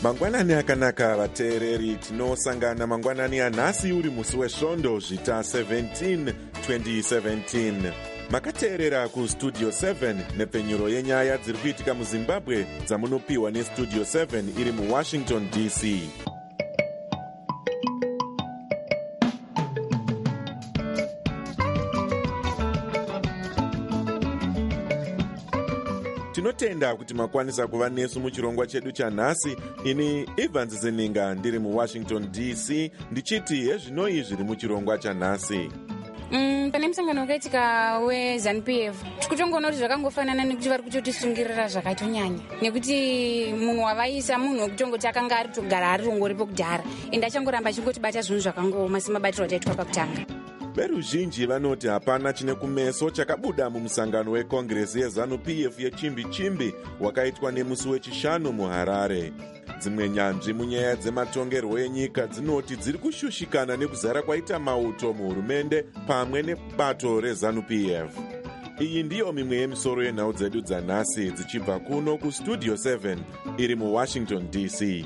Mangwanani akanaka vateereri, tinosangana mangwanani anhasi uri musi wesvondo zvita 17 2017. Makateerera kustudio 7 nepfenyuro yenyaya dziri kuitika muzimbabwe dzamunopiwa nestudio 7 iri muwashington DC. Tinotenda kuti makwanisa kuva nesu muchirongwa chedu chanhasi. Ini Evans Zeninga ndiri muwashington DC ndichiti hezvinoi zviri muchirongwa chanhasi. Pane musangano wakaitika weZANU-PF tikutongoona kuti zvakangofanana nekuti vari kutotisungirira zvakatonyanya, nekuti munhu wavaisa munhu wekutongoti akanga ari kutogara ari rongoripo kudhara ende achangoramba achingotibata zvinhu zvakangooma semabatiro ataitwa pakutanga. Veruzhinji vanoti hapana chine kumeso chakabuda mumusangano wekongresi yeZANU-PF yechimbi-chimbi wakaitwa nemusi wechishanu muHarare. Dzimwe nyanzvi munyaya dzematongerwo enyika dzinoti dziri kushushikana nekuzara kwaita mauto muhurumende pamwe nebato reZANU-PF. Iyi ndiyo mimwe yemisoro yenhau dzedu dzanhasi dzichibva kuno kustudio 7 iri muwashington DC.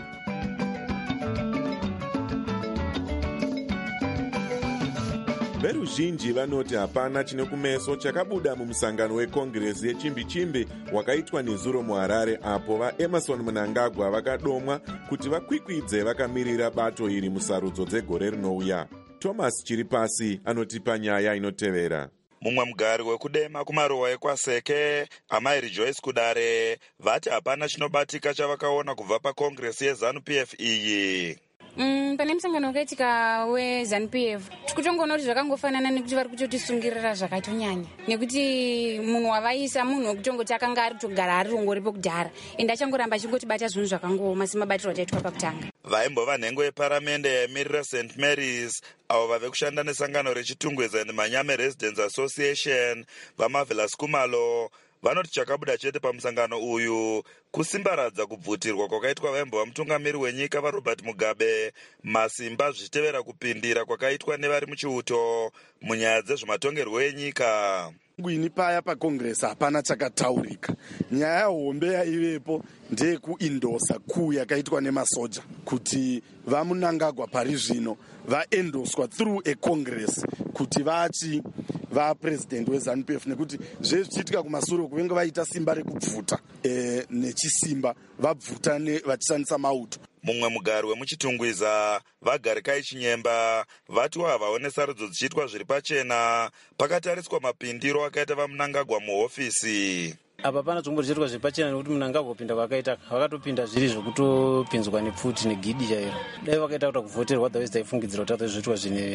Veruzhinji vanoti hapana chine kumeso chakabuda mumusangano wekongresi yechimbi-chimbi wakaitwa nezuro muHarare, apo vaEmerson Mnangagwa vakadomwa kuti vakwikwidze vakamirira bato iri musarudzo dzegore rinouya. Thomas Chiripasi anotipa nyaya inotevera. Mumwe mugari wekudema kumaruwa ekwaseke, amai Rejoice Kudare, vati hapana chinobatika chavakaona kubva pakongresi yeZANU-PF iyi. Pane musangano wakaitika weZANU-PF tikutongoona kuti zvakangofanana nekuti vari kutotisungirira zvakatonyanya, nekuti munhu wavaisa munhu wekutongoti akanga ari kutogara ari rongoripo kudhara ende achangoramba achingotibata zvinhu zvakangooma semabatiro ataitwa pakutanga. Vaimbova nhengo yeparamende yamirira St Mary's avo vave kushanda nesangano rechitungweza neManyame Residents Association vaMarvelous Kumalo vanoti chakabuda chete pamusangano uyu kusimbaradza kubvutirwa kwakaitwa vaimbova mutungamiri wenyika vaRobert Mugabe masimba zvichitevera kupindira kwakaitwa nevari muchiuto munyaya dzezvematongerwo enyika. Ini paya pakongresi hapana chakataurika. Nyaya hombe yaivepo ndeyekuindosa kuu yakaitwa nemasoja kuti vaMnangagwa pari zvino vaendoswa through a congress kuti vachi vapresident weZANU-PF, nekuti zvezvichiitika kumasuro kuvenge vaita simba rekubvuta nechisimba vabvuta vachishandisa mauto. Mumwe mugari wemuchitungwiza vaGarikai Chinyemba vati havaone sarudzo dzichiitwa zviri pachena pakatariswa mapindiro akaita vaMnangagwa muhofisi. Apa pana zvombodziitwa zviri pachena nekuti Mnangagwa kupinda kwakaita vakatopinda zviri zvokutopinzwa nepfuti negidi chairo. Dai vakaita kuti kuvhoterwa otherwise taifungidzira kuti atozviitwa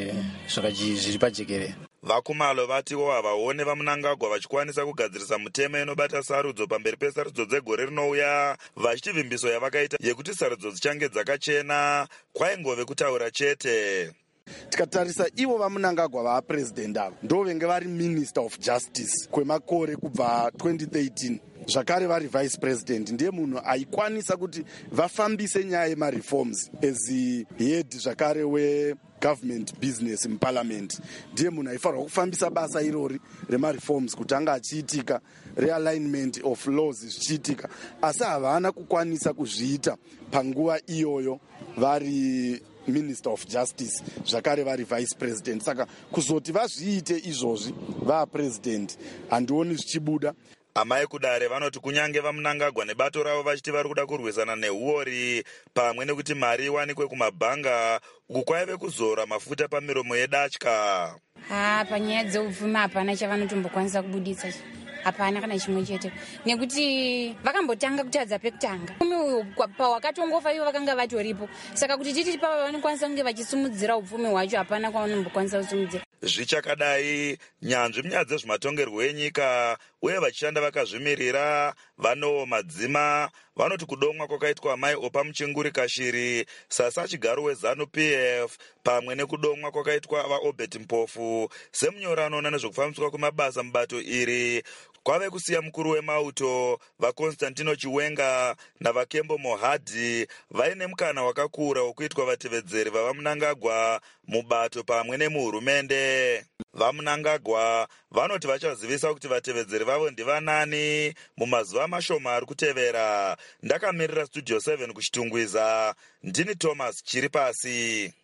zviri pajekerere. VaKumalo vatiwo havaone vaMnangagwa vachikwanisa kugadzirisa mutemo inobata sarudzo pamberi pesarudzo dzegore rinouya, vachiti vimbiso yavakaita yekuti sarudzo dzichange dzakachena kwaingove kutaura chete. Tikatarisa ivo vaMnangagwa vapresident avo ndovenge vari minister of justice kwemakore kubva 2013, zvakare vari vice president. Ndiye munhu aikwanisa kuti vafambise nyaya yemareforms as head zvakare wegovernment business muparliament. Ndiye munhu aifanirwa kufambisa basa irori remareforms kuti anga achiitika, realignment of laws zvichiitika, asi havana kukwanisa kuzviita panguva iyoyo vari minister of justice zvakare vari vice president. Saka kuzoti vazviite izvozvi vapresident handioni zvichibuda. Amai Kudare vanoti kunyange vaMnangagwa nebato ravo vachiti vari kuda kurwisana nehuori pamwe nekuti mari iwanikwe kumabhanga uku kwaive kuzora mafuta pamiromo yedatya. Panyaya dzeupfumi hapana chavanotombokwanisa kubuditsa, hapana kana chimwe chete, nekuti vakambotanga kutadza pekutanga. Upfumi pawakatongofa ivo vakanga vatoripo, saka kuti titi pava vanokwanisa kunge vachisumudzira upfumi hwacho hapana kwavanombokwanisa kusumudzira. Zvichakadai, nyanzvi munyaya dzezvematongerwo enyika uye vachishanda vakazvimirira vanowo madzima vanoti kudomwa kwakaitwa mai Opa Muchinguri Kashiri sasa chigaro weZANU-PF pamwe nekudomwa kwakaitwa vaObert Mpofu semunyori anoona nezvekufambiswa kwemabasa mubato iri kwave kusiya mukuru wemauto vakonstantino chiwenga navakembo mohadhi vaine mukana wakakura wokuitwa vatevedzeri vavamunangagwa mubato pamwe nemuhurumende. Vamunangagwa vanoti vachazivisa kuti vatevedzeri vavo ndivanani mumazuva mashoma ari kutevera. Ndakamirira Studio 7 kuchitungwiza, ndini Thomas Chiripasi.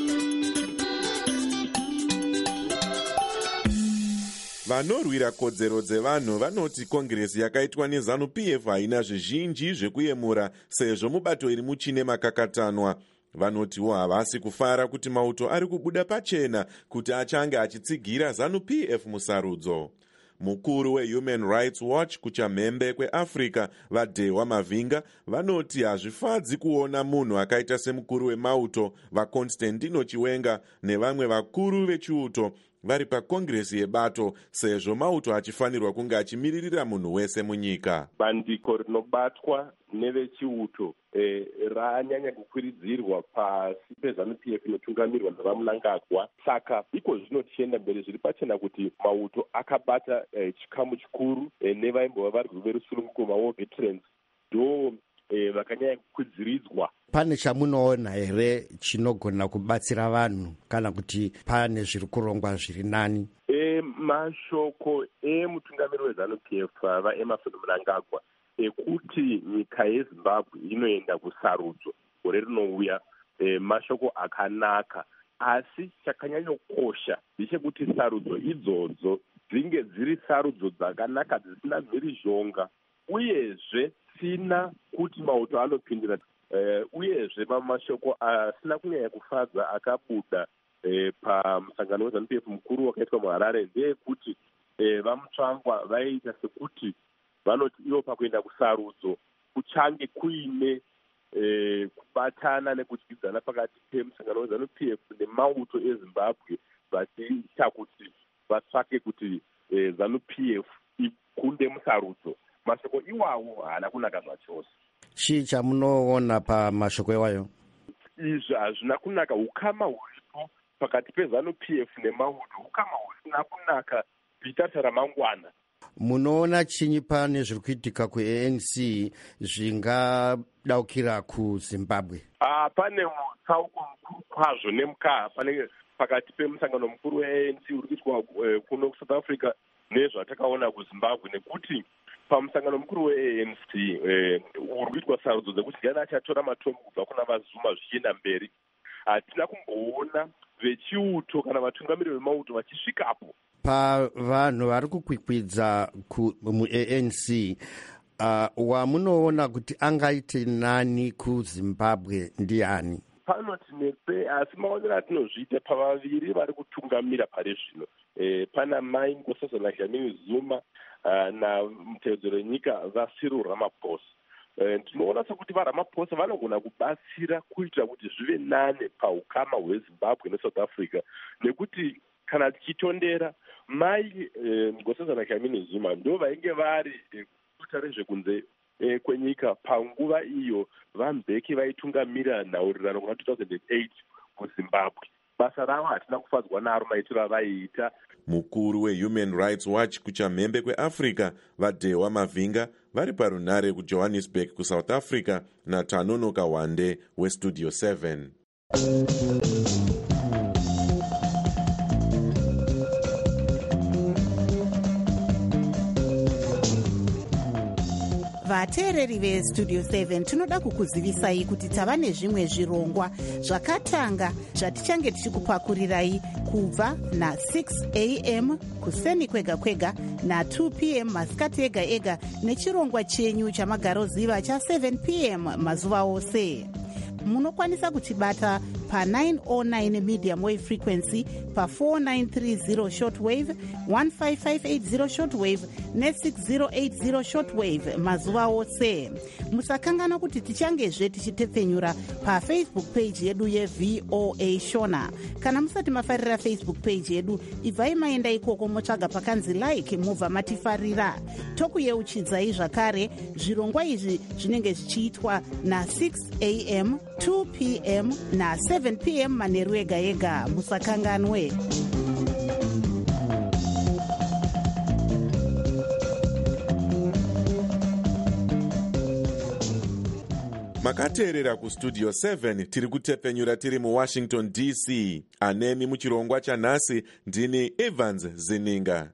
Vanorwira kodzero dzevanhu vanoti kongiresi yakaitwa neZANU-PF haina zvizhinji zvekuyemura sezvo mubato iri muchine makakatanwa. Vanotiwo havasi kufara kuti mauto ari kubuda pachena kuti achange achitsigira ZANU-PF musarudzo. Mukuru weHuman Rights Watch kuchamhembe kweAfrica vaDhewa Mavinga vanoti hazvifadzi kuona munhu akaita semukuru wemauto vaConstantino Chiwenga nevamwe vakuru vechiuto vari pakongiresi yebato sezvo mauto achifanirwa kunge achimiririra munhu wese munyika. Bandiko rinobatwa nevechiuto ranyanya kukwiridzirwa pasi peZANU-PF inotungamirwa navamunangagwa. Saka iko zvino tichienda mberi zviri pachena kuti mauto akabata chikamu chikuru nevaimbova vari verusununguko maWar Veterans ndo vakanyanya kukwidziridzwa. Pane chamunoona here chinogona kubatsira vanhu kana kuti pane zviri kurongwa zviri nani? Mashoko emutungamiri weZANU-PF vaEmmerson Mnangagwa ekuti nyika yeZimbabwe inoenda kusarudzo gore rinouya, mashoko akanaka, asi chakanyanyokosha ndechekuti sarudzo idzodzo dzinge dziri sarudzo dzakanaka dzisina mhirizhonga, uyezve sina kuti mauto anopindira, uyezve mashoko asina kunyanya kufadza akabuda pamusangano weZANU-PF mukuru wakaitwa muHarare ndeyekuti vamutsvangwa vaiita sekuti vanoti ivo pakuenda kusarudzo kuchange kuine kubatana nekudyidzana pakati pemusangano weZANU-PF nemauto eZimbabwe vachiita kuti vatsvake kuti ZANU-PF ikunde musarudzo. Mashoko iwawo haana kunaka zvachose. Chii chamunoona pamashoko iwayo? Izvi hazvina kunaka. Ukama huripo pakati peZANU-PF nemauto ukama husina kunaka kuita ramangwana. Munoona chinyi pane zviri kuitika kuANC zvingadaukira kuZimbabwe? Pane mutsauko mukuru kwazvo nemukaha pakati pemusangano mukuru weANC uri kuitwa kuno kuSouth Africa nezvatakaona kuZimbabwe, nekuti pamusangano mukuru weANC uri kuitwa sarudzo dzekuti ndiani achatora matombo kubva kuna vaZuma zvichienda mberi. Hatina kumboona vechiuto kana vatungamiri vemauto vachisvikapo. Pavanhu vari kukwikwidza muANC, wamunoona kuti angaite nani kuZimbabwe ndiani? Panoti nepe, asi maonero atinozviita pavaviri vari kutungamira pari zvino. Pana Mai Nkosazana Dlamini-Zuma namutevedzeri wenyika vaCyril Ramaphosa. Tinoona sekuti vaRamaphosa vanogona kubatsira kuitira kuti zvive nane paukama hweZimbabwe neSouth Africa, nekuti kana tichitondera Mai Nkosazana Dlamini-Zuma ndo vainge vari guta rezvekunze kwenyika panguva iyo vaMbeki vaitungamira nhaurirano kuna 2008 kuZimbabwe. Basa ravo hatina kufadzwa naro maitiro avaiita. Mukuru weHuman Rights Watch kuchamhembe kweAfrica vaDhewa Mavinga vari parunhare kuJohannesburg kuSouth Africa naTanonoka Wande weStudio 7. Vateereri veStudio 7 tinoda kukuzivisai kuti tava nezvimwe zvirongwa zvakatanga zvatichange tichikupakurirai kubva na6 am kuseni kwega kwega na2 pm masikati ega ega nechirongwa chenyu chamagaroziva cha7 pm mazuva ose. Munokwanisa kutibata pa909 medium wave frequency, pa4930 shortwave, 15580 shortwave ne6080 shortwave mazuva ose. Musakangana kuti tichangezve tichitepfenyura pafacebook page yedu yeVOA Shona. Kana musati mafarira Facebook page yedu, ibvai maenda ikoko motsvaga pakanzi like mubva matifarira. Tokuyeuchidzai zvakare zvirongwa izvi zvinenge zvichiitwa na6 am 2 pm na 7 pm manheru ega ega. Musakanganwe. makateerera kustudio 7 tiri kutepfenyura tiri muwashington dc. anemi muchirongwa chanhasi ndini Evans Zininga.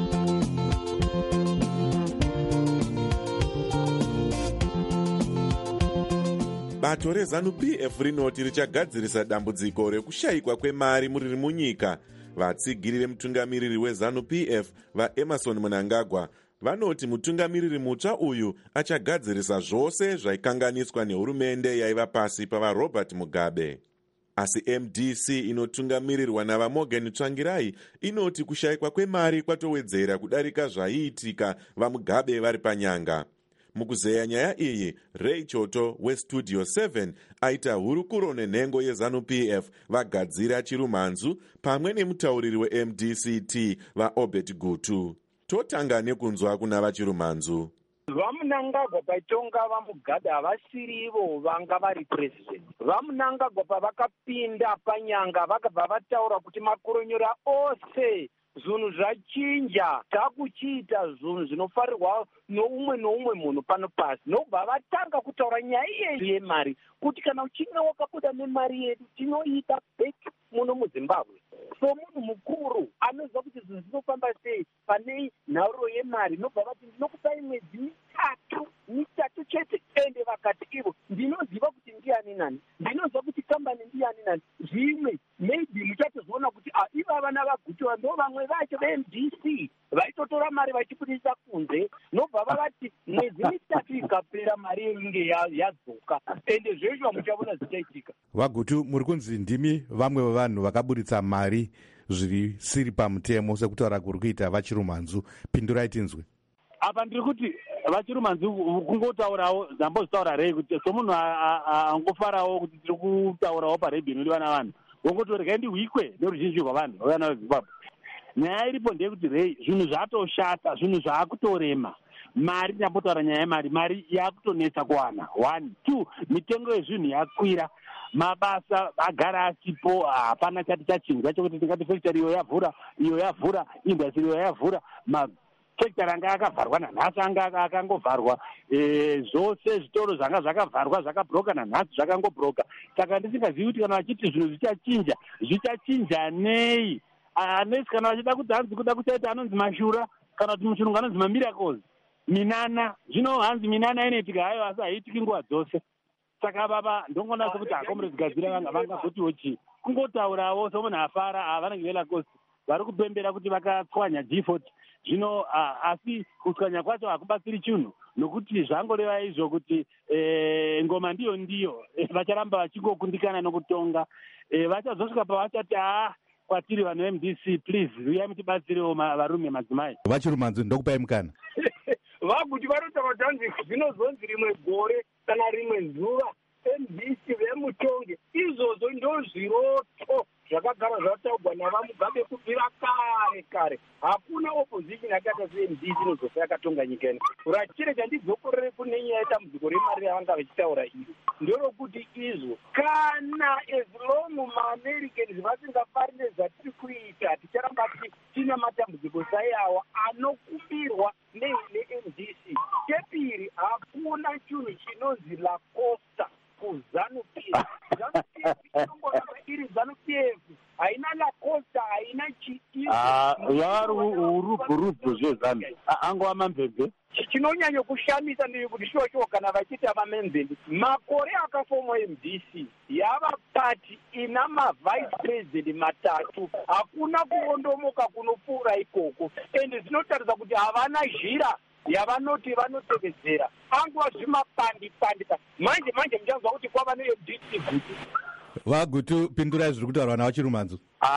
bato rezanu-pf rinoti richagadzirisa dambudziko rekushayikwa kwemari muriri munyika. vatsigiri vemutungamiriri wezanu-pf vaEmerson Mnangagwa vanoti mutungamiriri mutsva uyu achagadzirisa zvose zvaikanganiswa nehurumende yaiva pasi pavaRobert Mugabe. asi MDC inotungamirirwa navaMorgan Tsvangirai inoti kushayikwa kwemari kwatowedzera kudarika zvaiitika vaMugabe vari panyanga. mukuzeya nyaya iyi, Ray Choto westudio 7 aita hurukuro nenhengo yezanu-pf vagadzira Chirumhanzu pamwe nemutauriri weMDCT vaObert Gutu. totanga nekunzwa kuna vaChirumhanzu. vaMnangagwa paitonga vaMugabe havasiri ivo vanga vari president. vaMnangagwa pavakapinda panyanga vakabva vataura kuti makoronyera ose zvinhu zvachinja, takuchiita zvinhu zvinofarirwa noumwe munhu pano pasi. nobva vatanga kutaura nyaya yedu yemari kuti kana uchinge wakabuda nemari yedu tinoita back muno muZimbabwe. so munhu mukuru anoziva kuti zvinhu zvinofamba sei pane nhauro yemari. nobva vati ndinokupai mwedzi mitatu chete, ende vakati ivo ndinoziva kuti ndiani nani, ndinoziva kuti kambani ndiani nani. zvimwe maybe muchatozoona kuti ivava navagutuva ndo vamwe vacho veMDC vaitotora mari vachibudisa kunze. nobva vavati mwedzi mitatu ikapera mari inge yadzoka, ende zvezvo muchaona zvichaitika. vagutu, muri kunzi ndimi vamwe vevanhu vakaburitsa mari zvisiri pamutemo sekutaura kuri kuita vaChirumhanzu. pindurai tinzwe. apa ndiri kuti vaChirumhanzu kungotaurawo dzambozvitaura rei kuti somunhu angofarawo kuti tiri kutaurawo paredhiyo inodiwa navanhu wongoti regai ndihwikwe neruzhinji rwavanhu vana veZimbabwe. nyaya iripo ndeyekuti rei zvinhu zvatoshata, zvinhu zvaakutorema. mari ndambotaura nyaya yemari, mari yakutonetsa kuwana. 1 2 mitengo yezvinhu yakwira, mabasa agara asipo, hapana chati chachinja chokuti tingati fekitari iyo yavhura, indastri iyo yavhura, mafekitari anga akavharwa nanhasi anga akangovharwa, zvose zvitoro zvanga zvakavharwa zvakabhuroka nanhasi zvakangobhuroka. saka ndisingazivi kuti kana vachiti zvinhu zvichachinja nei. anesi kana vachida kuti hanzi kuda kuchaita anonzi mashura, kana kuti muchirungu anonzi mamiracles, minana. zvino hanzi minana inoitika hayo asi haiitiki nguva dzose. saka baba ndongonasa kuti akomrades gadzira vangagotiwo chii, kungotaurawo somunhu afara vanenge velacost vari kupembera kuti vakatswanya G40. zvino asi kutswanya kwacho hakubatsiri chinhu, nokuti zvangoreva izvo kuti ngoma ndiyo vacharamba vachingokundikana nokutonga. vachazosvika pavachati kwatiri vanhu veMDC please uyai mutibatsirewo varume madzimai. vaChirumhanzu ndokupai mukana. vaguti vanotaura kuti hanzi zvinozonzi rimwe gore kana rimwe zuva MDC vemutonge. izvozvo ndo zviroto zvakagara zvataurwa navaMugabe kubvira kare. hakuna opposition yakaita seMDC inozofa yakatonga nyika ino. rachirega ndidzokorere kune nyaya yetambudziko remari yavanga vachitaura iyo ndorokuti izvo kana as long maAmericans vasingafari nezvatiri kuita ticharamba tina matambudziko saiawa anokumbirwa neMDC. chepiri, hakuna chinhu chinonzi la costa kuZanu-PF. ZANU-PF inongoramba iri ZANU-PF, haina la costa, haina chiivo. yavari urubhurubhu zvezanu angova mamvemve. chinonyanya kushamisa ndeyekuti shosho kana vachita vamenzembe makore akafomwa MDC yava pati ina mavice president matatu, hakuna kuondomoka kunopfuura ikoko, ende zvinotaridza kuti havana zhira yavanoti vanotevedzera, angova zvimapandi. manje muchanzwa kuti kwava neMDC gutu. vagutu, pindurai zviri kutaurwa navaChirumhanzu.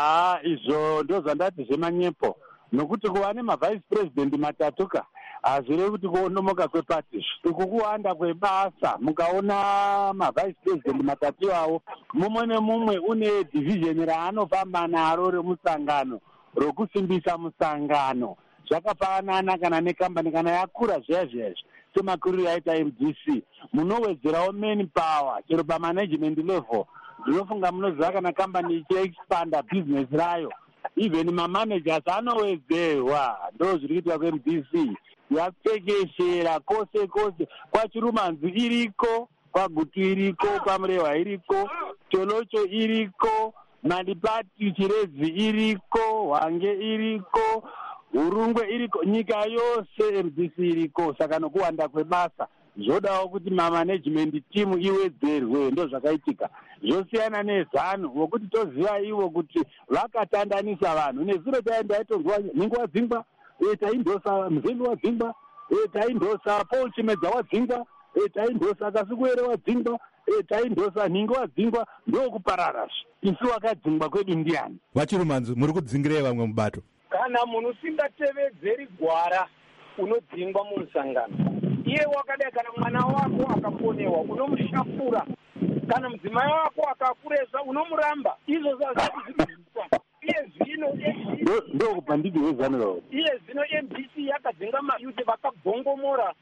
izvo ndo zvandati zvemanyepo, nokuti kuva nemavice president matatuka hazvirevi kuti kuondomoka kwepati. uku kuwanda kwebasa. mukaona mavice president matatu ivavo, mumwe nemumwe une division raanofamba naro remusangano, rokusimbisa musangano. zvakafanana kana nekambani kana yakura zvezvezvo semakuriro yaita MDC, munowedzerawo main power chero pamanagement level. ndinofunga munoziva kana kambani ichiexpanda business rayo, even mamanagers anowedzerwa. ndo zviri kuitwa kweMDC. yapekeshera kose kwaChirumhanzu iriko, pagutu iriko, pamurehwa iriko, cholocho iriko, mandipati chirezi iriko, hwange iriko, urungwe iriko, nyika yose MDC iriko. Saka nokuwanda kwebasa zvodawo kuti mamanagement team iwedzerwe. Ndo zvakaitika. Zvosiyana nezano wokuti toziva ivo kuti vakatandanisa vanhu. Nezuro taindaitozwa Nhingo wadzingwa, taindosa Mzimbi wadzingwa, taindosa Paul Chimedza wadzingwa, taindosa Kasukuere wadzingwa, taindosa Nhingo wadzingwa. Ndokuparara isu wakadzingwa kwedu ndiani? Vachirumanzu, muri kudzingirai vamwe mubato? Kana munhu usingatevedzeri gwara unodzingwa mumusangano. Iye wakadai kana mwana wako akaponewa unomushafura, kana mudzimai wako akakuresa unomuramba. Izvo zvazvakuziviswa. Iye zvino ndokupa ndidiwezaniro. Iye zvino MDC yakadzinga mayuti vakabhongomora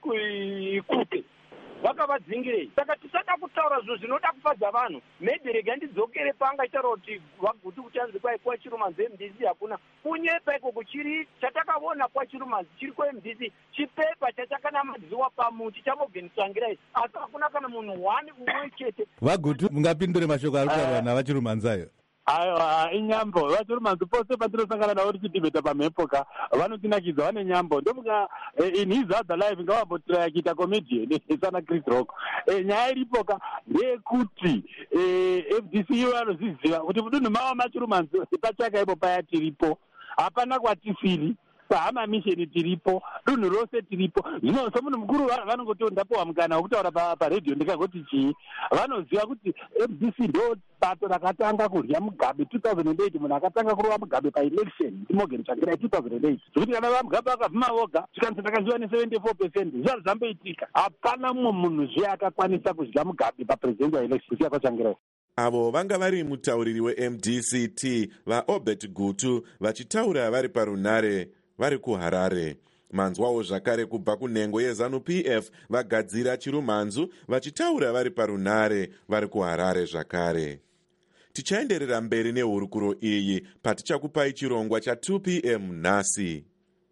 kuite vakavadzingirei. Saka tisada kutaura zvo zvinoda kufadza vanhu. Maybe rega ndidzokere panga itaura kuti vagutu kuchanzi kwai kwaChirumanzi MDC hakuna. Kunyepa ikoko chiri chatakaona kwaChirumanzi chiri kwaMDC chipepa chatakanamadziwa pamuti chamogenisangirai. Asi hakuna kana munhu wani umwe chete. Vagutu mungapindure mashoko ari kutaurwa navaChirumanzi ayo? Aiwa, inyambo. Vachirumanzi pose patinosangana navo tichidhibheta pamhepo vanotinakidza, vane nyambo. Ndomuka in his other life ngavambotira kuita comedian sana Chris Rock. Nyaya iripo ndeyekuti FDC ivo vanozviziva kuti mudunhu mavo machirumanzi pachaka ipo paya tiripo, hapana kwatisiri, pahama misheni tiripo, dunhu rose tiripo. Zvino somunhu mukuru vanongoti ndapiwa mukana wekutaura paredhiyo ndikangoti chii. Vanoziva kuti FDC ndo bato rakatanga kurya Mugabe 2008. Munhu akatanga kurova Mugabe paelection ndimogeni tsvangirai 2008. Zvekuti kana vaMugabe vakabvuma voga tikanzi takaziva ne74%, zvazvo zvamboitika. Hapana mumwe munhu zve akakwanisa kudya Mugabe papresidential election siya kwatsvangirai. Avo vanga vari mutauriri weMDCT vaObert Gutu vachitaura vari parunare vari kuHarare. Manzwawo zvakare kubva kunhengo yeZANU-PF vagadzira Chirumanzu vachitaura vari parunare vari kuHarare zvakare. Tichaenderera mberi nehurukuro iyi patichakupai chirongwa cha2 PM nhasi.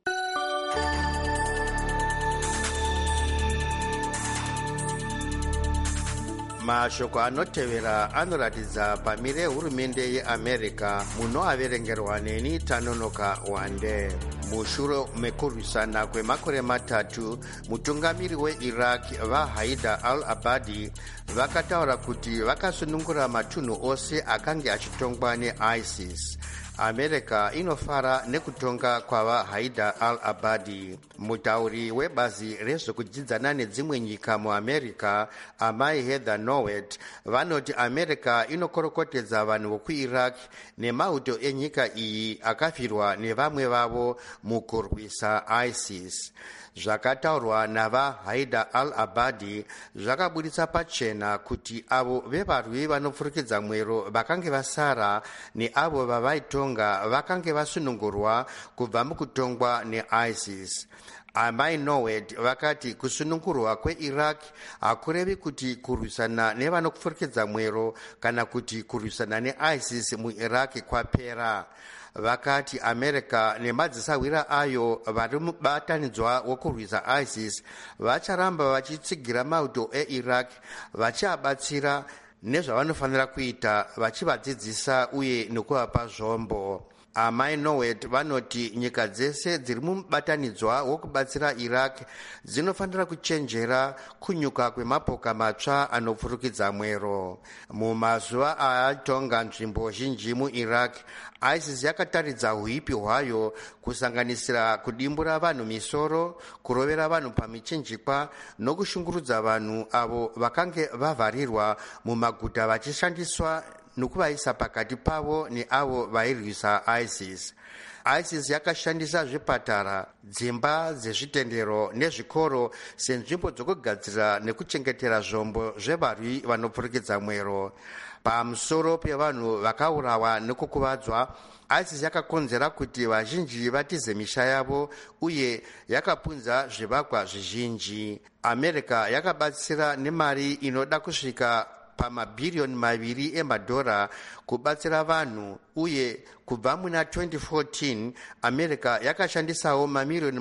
Mashoko anotevera anoratidza pamire hurumende yeAmerica muno averengerwa neni Tanonoka Wande. Mushure mekurwisana kwemakore matatu, mutungamiri weIraq vaHaidar al-Abadi vakataura kuti vakasunungura matunhu ose akange achitongwa neISIS. America inofara nekutonga kwava Haidar al-Abadi. Mutauri webazi rezvokudzidzana nedzimwe nyika muAmerica, Amai Heather Nauert, vanoti America inokorokotedza vanhu vokuIraq nemauto enyika iyi akafirwa nevamwe vavo mukurwisa ISIS. Zvakataurwa navaHaidar al-Abadi zvakabuditsa pachena kuti avo vevarwi vanopfurikidza mwero vakange vasara neavo vavaitonga vakange vasunungurwa kubva mukutongwa neISIS. Amai Nauert vakati kusunungurwa kweIraq hakurevi kuti kurwisana nevanopfurikidza mwero kana kuti kurwisana neISIS muIraq kwapera. Vakati America nemadzisawira ayo vari mubatanidzwa wokurwisa ISIS vacharamba vachitsigira mauto eIraq vachiabatsira nezvavanofanira kuita, vachivadzidzisa uye nekuvapa zvombo. Amai Nauert vanoti nyika dzese dziri mubatanidzwa wokubatsira Iraq dzinofanira kuchenjera kunyuka kwemapoka matsva anopfurukidza mwero. Mumazuva atonga nzvimbo zhinji muIraq, ISIS yakataridza uipi hwayo kusanganisira kudimbura vanhu misoro, kurovera vanhu pamichinjikwa nokushungurudza vanhu avo vakange vavharirwa mumaguta vachishandiswa nokuvaisa pakati pavo neavo vairwisa ISIS. ISIS yakashandisa zvipatara, dzimba dzezvitendero nezvikoro senzvimbo dzokugadzira nekuchengetera zvombo zvevarwi vanopfurikidza mwero. Pamusoro pevanhu vakaurawa nekukuvadzwa, ISIS yakakonzera kuti vazhinji vatize misha yavo uye yakapunza zvivakwa zvizhinji. America yakabatsira nemari inoda kusvika pamabhiriyoni 2 emadhora kubatsira vanhu, uye kubva muna 2014 america yakashandisawo mamiliyoni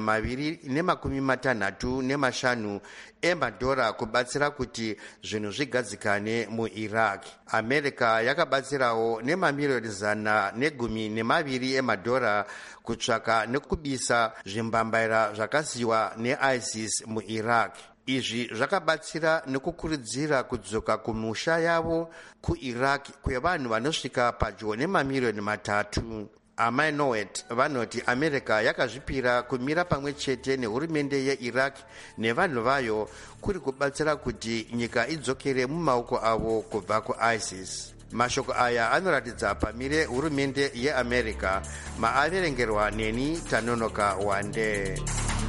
265 emadhora kubatsira kuti zvinhu zvigadzikane muiraq. america yakabatsirawo nemamiliyoni 112 emadhora kutsvaka nekubisa zvimbambaira zvakasiyiwa neisis muiraq. izvi zvakabatsira nekukurudzira kudzoka kumusha yavo kuiraq kwevanhu vanosvika padyo nemamiliyoni 3. amainowet vanoti america yakazvipira kumira pamwe chete nehurumende yeiraq nevanhu vayo kuri kubatsira kuti nyika idzokere mumaoko avo kubva kuisis. mashoko aya anoratidza pamire hurumende yeamerica. maaverengerwa neni Tanonoka Wande.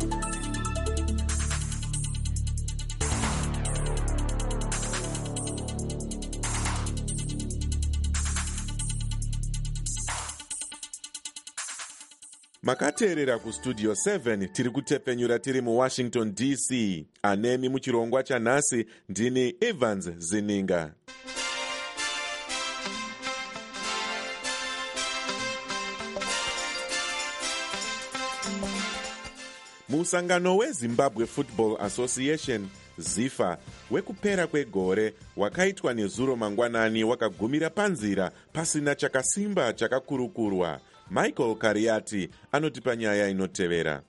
makateerera kustudio 7 tiri kutepfenyura tiri muwashington dc. anemi muchirongwa chanhasi ndini Evans Zininga. musangano wezimbabwe football association zifa wekupera kwegore wakaitwa nezuro mangwanani wakagumira panzira pasina chakasimba chakakurukurwa. Michael Kariati anotipa nyaya inotevera.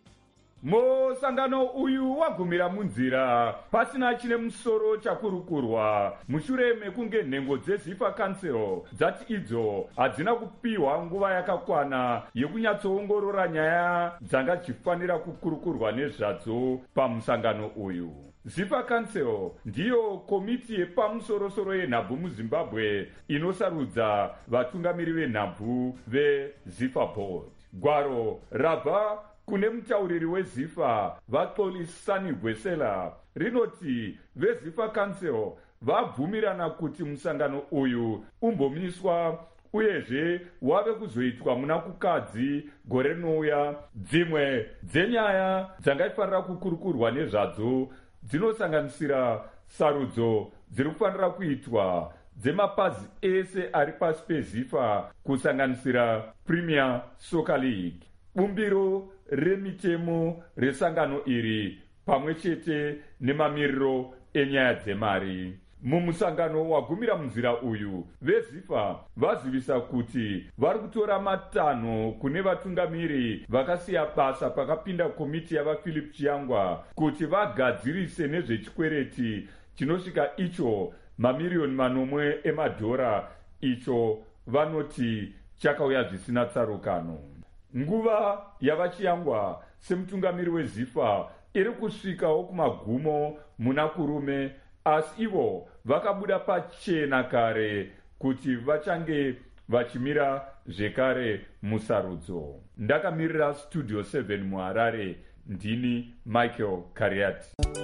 musangano uyu wagumira munzira pasina chine musoro chakurukurwa mushure mekunge nhengo dzezifa council dzati idzo hadzina kupiwa nguva yakakwana yekunyatsoongorora nyaya dzanga dzichifanira kukurukurwa nezvadzo pamusangano uyu. zifa council ndiyo komiti yepamusorosoro yenhabvu muzimbabwe inosarudza vatungamiri venhabvu vezifa board. gwaro rabva kune mutauriri wezifa vaXolisani Gwesela rinoti vezifa council vabvumirana kuti musangano uyu umbomiswa uyezve wave kuzoitwa muna kukadzi gore rinouya. dzimwe dzenyaya dzangaifanira kukurukurwa nezvadzo dzinosanganisira sarudzo dziri kufanira kuitwa dzemapazi ese ari pasi pezifa kusanganisira Premier Soccer League. bumbiro remitemo resangano iri pamwe chete nemamiriro enyaya dzemari. mumusangano wagumira munzira uyu vezifa vazivisa kuti vari kutora matanho kune vatungamiri vakasiya basa pakapinda komiti yavaPhilip Chiyangwa kuti vagadzirise nezvechikwereti chinosvika icho mamiliyoni 9 emadhora icho vanoti chakauya zvisina tsarukano. nguva yavaChiyangwa semutungamiri wezifa iri kusvikawo kumagumo muna kurume, asi ivo vakabuda pachena kare kuti vachange vachimira zvekare musarudzo. ndakamirira studio 7 muharare ndini Michael Kariati.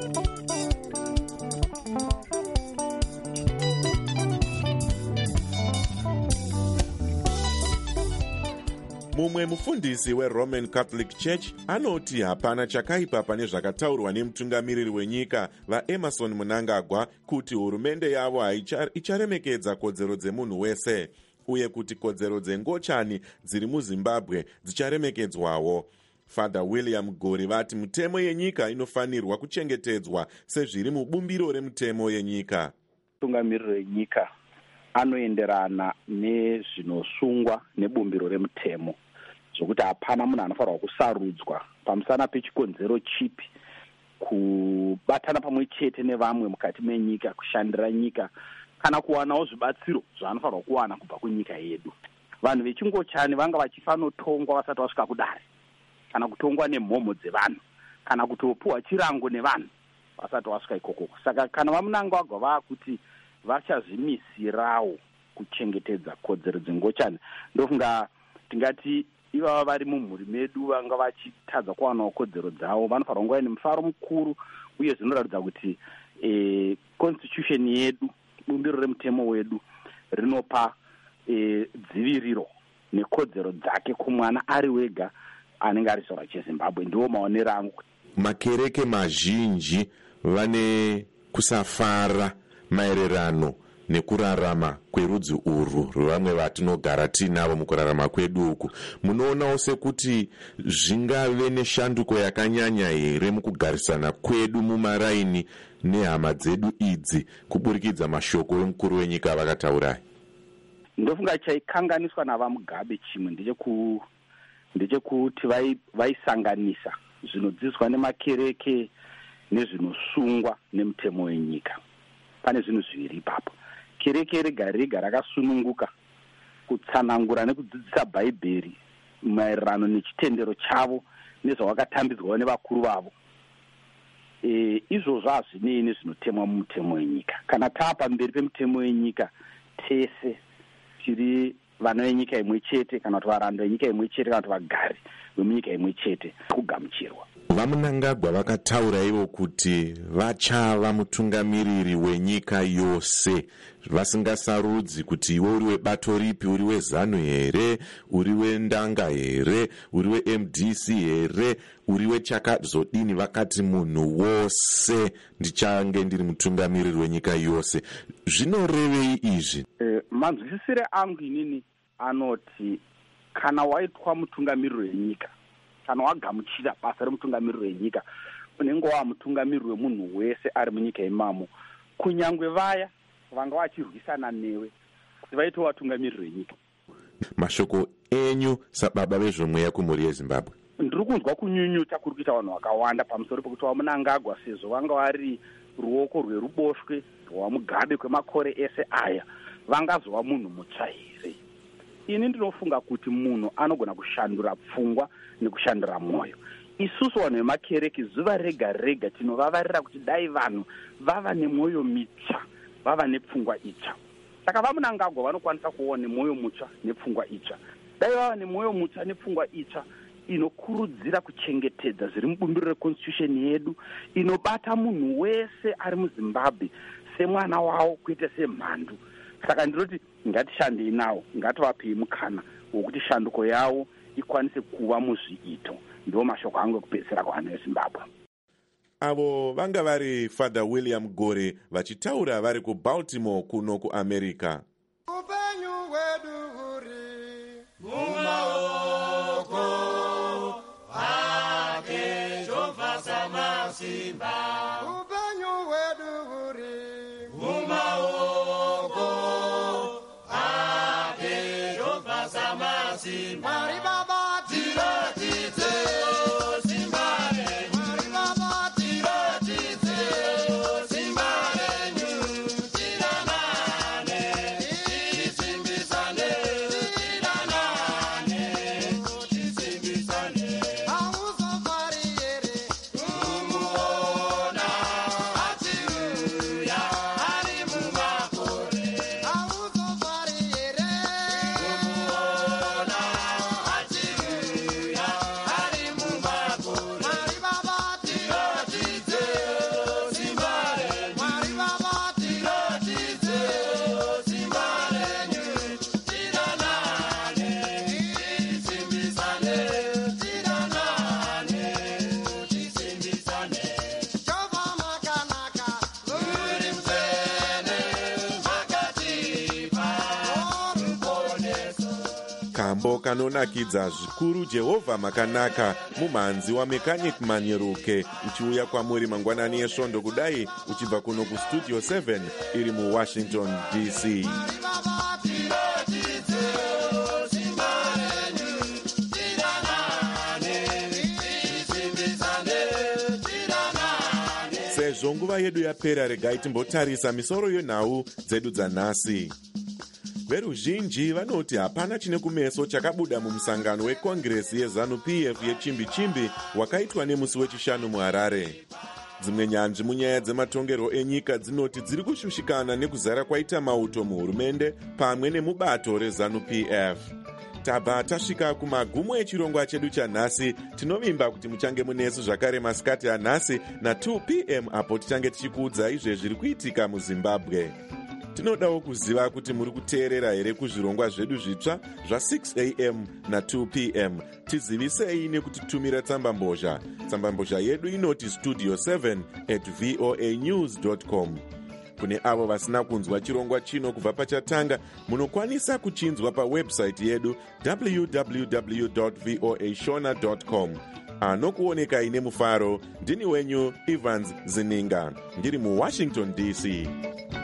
mumwe mufundisi weRoman Catholic Church anoti hapana chakaipa pane zvakataurwa nemutungamiriri wenyika vaEmerson Mnangagwa kuti hurumende yavo icharemekedza kodzero dzemunhu wese uye kuti kodzero dzengochani dziri muZimbabwe dzicharemekedzwawo. Father William Gori vati mitemo yenyika inofanirwa kuchengetedzwa sezviri mubumbiro remutemo yenyika. Mutungamiriri wenyika anoenderana nezvinosungwa nebumbiro remutemo zvokuti hapana munhu anofanirwa kusarudzwa pamusana pechikonzero chipi kubatana pamwe chete nevamwe mukati menyika, kushandira nyika kana kuwanawo zvibatsiro zvaanofanirwa kuwana kubva kunyika yedu. vanhu vechingochani vanga vachifanotongwa vasati vasvika kudare, kana kutongwa nemhomho dzevanhu, kana kutopuwa chirango nevanhu vasati vasvika ikoko. Saka kana vaMnangagwa vakuti vachazvimisirawo kuchengetedza kodzero dzengochani, ndofunga tingati ivava vari mumhuri medu vanga vachitadza kuwanawo kodzero dzavo vanofanirwa kunge vaine mufaro mukuru, uye zvinoratidza kuti constitution yedu, bumbiro remutemo wedu rinopa dziviriro nekodzero dzake kumwana ari wega anenge ari chizvarwa cheZimbabwe. Ndiwo maonero angu. Makereke mazhinji vane kusafara maererano nekurarama kwerudzi urwu rwevamwe vatinogara tiinavo mukurarama kwedu uku, munoonawo sekuti zvingave neshanduko yakanyanya here mukugarisana kwedu mumaraini nehama dzedu idzi kuburikidza mashoko emukuru wenyika vakataurai? ndofunga chaikanganiswa navamugabe chimwe ndechekuti vaisanganisa zvinodzidziswa nemakereke nezvinosungwa nemutemo wenyika. Pane zvinhu zviviri ipapo. Kereke rega rega rakasununguka kutsanangura nekudzidzisa bhaibheri maererano nechitendero chavo nezvavakatambidzwawo nevakuru vavo. Izvozvo hazvinei nezvinotemwa mumutemo wenyika. Kana taapamberi pemutemo wenyika tese tiri vana venyika imwe chete, kana kuti varanda venyika imwe chete, kana kuti vagari vemunyika imwe chete kugamuchirwa. Vamunangagwa vakataura ivo kuti vachava mutungamiriri wenyika yose, vasingasarudzi kuti iwe uri webato ripi, uri weZANU here, uri wendanga here, uri weMDC here, uri wechakazodini. Vakati munhu wose ndichange ndiri mutungamiriri wenyika yose. Zvinorevei izvi? Manzwisisire angu inini anoti kana waitwa mutungamiriri wenyika, kana wagamuchira basa remutungamiriri wenyika, unenge wava mutungamiriri wemunhu wese ari munyika imamo, kunyangwe vaya vanga vachirwisana newe kuti vaite vatungamiriri wenyika. Mashoko enyu sababa vezvomweya kumhuri yeZimbabwe. Ndiri kunzwa kunyunyuta kuri kuita vanhu vakawanda pamusoro pekuti vamunangagwa sezvo vanga vari ruoko rweruboshwe rwamugabe kwemakore ese aya vangazova munhu mutsva here. Ini ndinofunga kuti munhu anogona kushandura pfungwa nekushandura mwoyo. Isusu vanhu vemakereke zuva rega rega tinovavarira kuti dai vanhu vava nemwoyo mitsva, vava nepfungwa itsva. Saka vamunangagwa vanokwanisa kuva nemwoyo mutsva nepfungwa itsva. Dai vava nemwoyo mutsva nepfungwa itsva inokurudzira kuchengetedza zviri mubumbiro reconstitution yedu, inobata munhu wese ari muZimbabwe semwana wawo kuite semhandu. Saka ndinoti ngatishandei nawo, ngativapei mukana wokuti shanduko yawo ikwanise kuva muzviito. Ndo mashoko angu ekupedzisira kuvanhu veZimbabwe. Avo vanga vari Father William Gore vachitaura vari kuBaltimore kuno kuAmerica. Upenyu hwedu huri mumaoko ake Jehovha Samasimba. Upenyu hwedu huri mumaoko ake Jehovha Samasimba. Mari Baba tiratidze simba renyu. Mari Baba tiratidze simba renyu. Tiranane tisimbisane, tiranane tisimbisane. Hauzofari here kumuona achiuya ari mumakore. Hauzofari here kumuona achiuya ari mumakore. Mari Baba tiratidze simba renyu. Mari Baba tiratidze simba renyu. Tiranane tisimbisane, tiranane tisimbisane. Jehovha makanaka muri mtsvene makatipa ruponeso. Kambo kanonakidza zvikuru Jehovha makanaka, mumhanzi waMechanic Manyeruke uchiuya kwamuri mangwanani esvondo kudai uchibva kuno kuStudio 7 iri muWashington DC. Baba tiratidze simba renyu. Tiranane tisimbisane, tiranane. Sezvo nguva yedu yapera, regai timbotarisa misoro yenhau dzedu dzanhasi. Veruzhinji vanoti hapana chine kumeso chakabuda mumusangano wekongresi yeZANU-PF yechimbi-chimbi wakaitwa nemusi wechishanu muHarare. Dzimwe nyanzvi munyaya dzematongerwo enyika dzinoti dziri kushushikana nekuzara kwaita mauto muhurumende pamwe nemubato reZANU-PF. Tabva tasvika kumagumo echirongwa chedu chanhasi. Tinovimba kuti muchange munesu zvakare masikati anhasi na2 p.m. apo tichange tichikuudzai zviri kuitika muZimbabwe. Tinodawo kuziva kuti muri kuteerera here kuzvirongwa zvedu zvitsva zva6 a.m. na2 p.m. Tizivisei nekutitumira tsambambozha. Tsambambozha yedu inoti studio7@voanews.com. kune avo vasina kunzwa chirongwa chino kubva pachatanga, munokwanisa kuchinzwa pawebhusaiti yedu www.voashona.com. Anokuonekai nemufaro ndini wenyu Evans Zininga, ndiri muWashington DC.